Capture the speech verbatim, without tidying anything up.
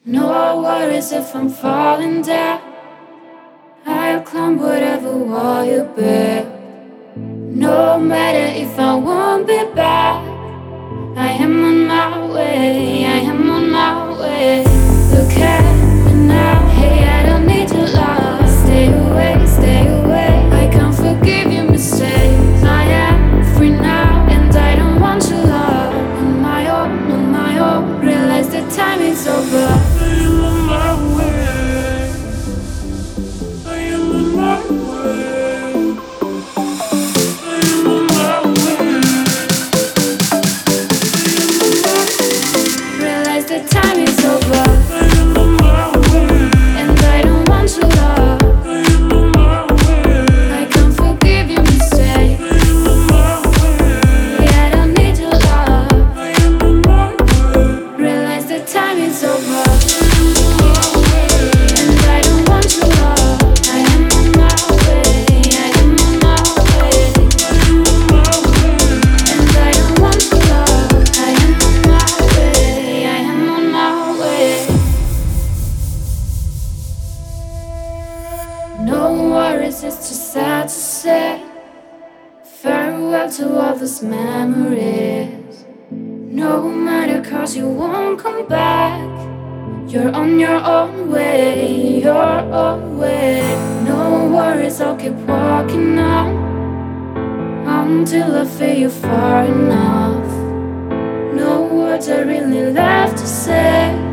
No worries if I'm falling down. I'll climb whatever wall you build. No matter if I won't be back, I am on my way, I am on my way. Look at me now, hey, I don't need your love. Stay away, stay away, I can't forgive your mistakes. I am free now, and I don't want your love. On my own, on my own, realize the time is over. I am on my way. I am on my way. I am on my way. Realize the time is over, I am on my way. and I don't want your love. I am on my way. I can't forgive your mistake. I am on my way. Yeah, I don't need your love. I am on my way. Realize the time is over, I am on my way. and I don't want your love. I am on my way, I am on my way, I am on my way. and I don't want your love. I am on my way, I am on my way. No worries, it's too sad to say farewell to all those memories. No matter, cause you won't come back. You're on your own way, your own way. No worries, I'll keep walking on until I feel you far enough. No words are really left to say.